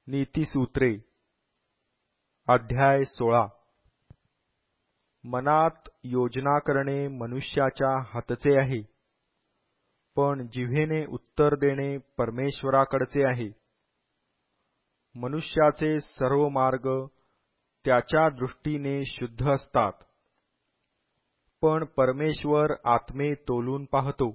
नीतिसूत्रे अध्याय 16 मनात योजना करणे मनुष्याच्या हातचे आहे, पण जिव्हेने उत्तर देणे परमेश्वराकडचे आहे. मनुष्याचे सर्व मार्ग त्याच्या दृष्टीने शुद्ध असतात, पण परमेश्वर आत्मे तोलून पाहतो.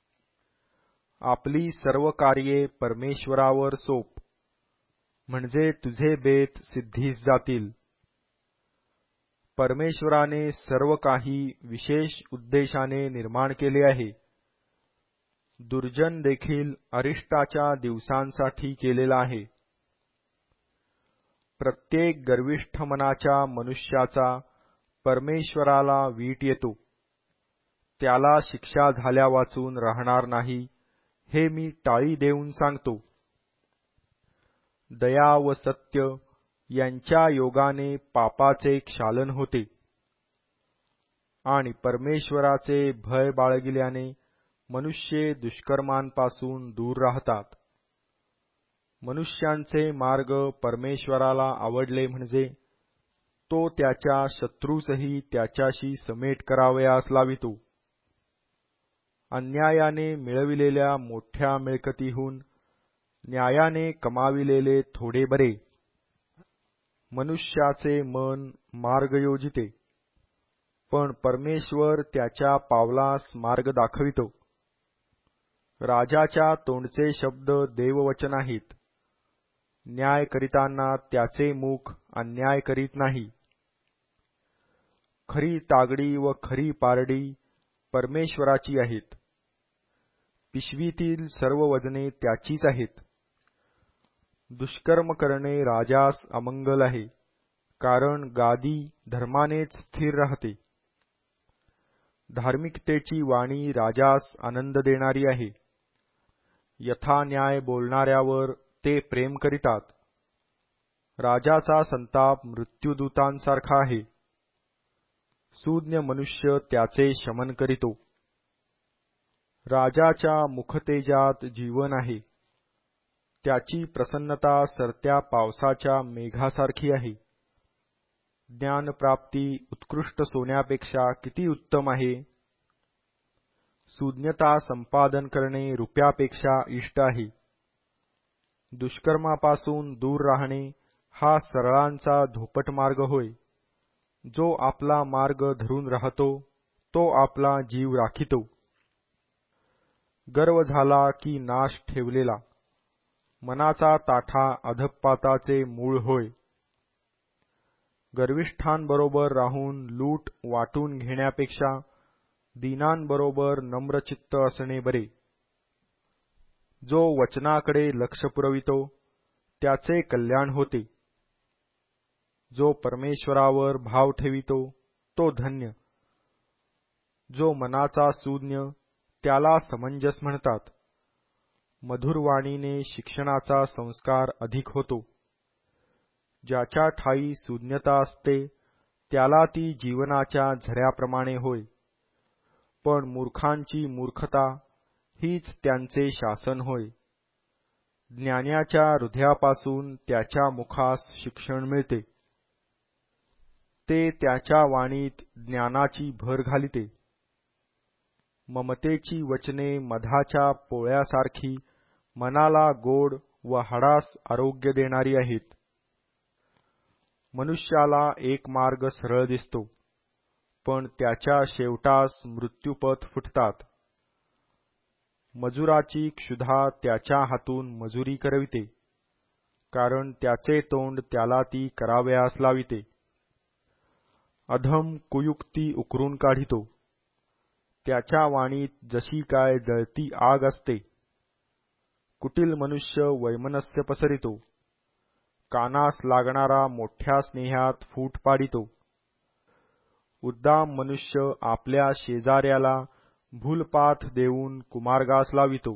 आपली सर्व कार्ये परमेश्वरावर सोप, म्हणजे तुझे बेत सिद्धीस जातील. परमेश्वराने सर्व काही विशेष उद्देशाने निर्माण केले आहे. दुर्जन देखील अरिष्टाच्या दिवसांसाठी केलेला आहे. प्रत्येक गर्विष्ठ मनाच्या मनुष्याचा परमेश्वराला वीट येतो. त्याला शिक्षा झाल्या वाचून राहणार नाही, हे मी टाळी देऊन सांगतो. दया व सत्य यांच्या योगाने पापाचे क्षालन होते, आणि परमेश्वराचे भय बाळगिल्याने मनुष्य दुष्कर्मांपासून दूर राहतात. मनुष्यांचे मार्ग परमेश्वराला आवडले म्हणजे तो त्याच्या शत्रूसही त्याच्याशी समेट करावयास लावितो. अन्यायाने मिळविलेल्या मोठ्या मिळकतीहून न्यायाने कमाविलेले थोडे बरे. मनुष्याचे मन मार्ग योजिते, पण परमेश्वर त्याच्या पावलास मार्ग दाखवितो. राजाच्या तोंडचे शब्द देववचन आहेत. न्याय करीताना त्याचे मुख अन्याय करीत नाही. खरी तागडी व खरी पारडी परमेश्वराची आहेत. पिशवीतील सर्व वजने त्याचीच आहेत. दुष्कर्म करणे राजास अमंगल आहे, कारण गादी धर्मानेच स्थिर राहते. धार्मिकतेची वाणी राजास आनंद देणारी आहे. यथा न्याय बोलणाऱ्यावर ते प्रेम करीतात. राजाचा संताप मृत्यूदूतांसारखा आहे. सूज्ञ मनुष्य त्याचे शमन करीतो. राजाच्या मुखतेजात जीवन आहे. त्याची प्रसन्नता सरत्या पावसाच्या मेघासारखी आहे. ज्ञानप्राप्ती उत्कृष्ट सोन्यापेक्षा किती उत्तम आहे. सुज्ञता संपादन करणे रुपयापेक्षा इष्ट आहे. दुष्कर्मापासून दूर राहणे हा सरळांचा धोपट मार्ग होय. जो आपला मार्ग धरून राहतो तो आपला जीव राखितो. गर्व झाला की नाश ठेवलेला. मनाचा ताठा अधःपाताचे मूळ होय. गर्विष्ठांबरोबर राहून लूट वाटून घेण्यापेक्षा दीनांबरोबर नम्रचित्त असणे बरे. जो वचनाकडे लक्ष पुरवितो त्याचे कल्याण होते. जो परमेश्वरावर भाव ठेवितो तो धन्य. जो मनाचा सूज्ञ त्याला समंजस म्हणतात. मधुरवाणीने शिक्षणाचा संस्कार अधिक होतो. ज्याच्या ठायी सूज्ञता असते त्याला ती जीवनाच्या झऱ्याप्रमाणे होय, पण मूर्खांची मूर्खता हीच त्यांचे शासन होय. ज्ञानाच्या हृदयापासून त्याच्या मुखास शिक्षण मिळते. ते त्याच्या वाणीत ज्ञानाची भर घालिते. ममतेची वचने मधाच्या पोळ्यासारखी मनाला गोड व हाडास आरोग्य देणारी आहेत. मनुष्याला एक मार्ग सरळ दिसतो, पण त्याच्या शेवटास मृत्यूपथ फुटतात. मजुराची क्षुधा त्याच्या हातून मजुरी करविते, कारण त्याचे तोंड त्याला ती करावयास लाविते. अधम कुयुक्ती उकरून काढितो. त्याच्या वाणीत जशी काय जळती आग असते. कुटिल मनुष्य वैमनस्य पसरितो. कानास लागणारा मोठ्या स्नेहात फूट पाडितो. उद्दाम मनुष्य आपल्या शेजाऱ्याला भूलपाथ देऊन कुमार्गास लावितो.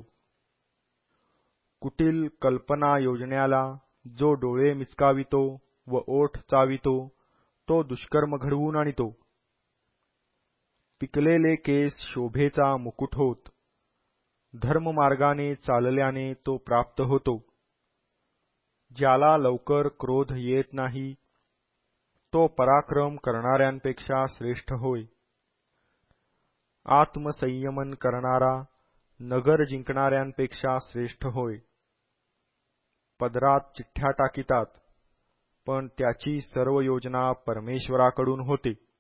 कुटिल कल्पना योजण्याला जो डोळे मिचकावितो व ओठ चावितो तो दुष्कर्म घडवून आणितो. पिकलेले केस शोभेचा मुकुट होत. धर्ममार्गाने चालल्याने तो प्राप्त होतो. ज्याला लवकर क्रोध येत नाही तो पराक्रम करणाऱ्यांपेक्षा श्रेष्ठ होय. आत्मसंयमन करणारा नगर जिंकणाऱ्यांपेक्षा श्रेष्ठ होय. पदरात चिठ्ठ्या टाकितात, पण त्याची सर्व योजना परमेश्वराकडून होते.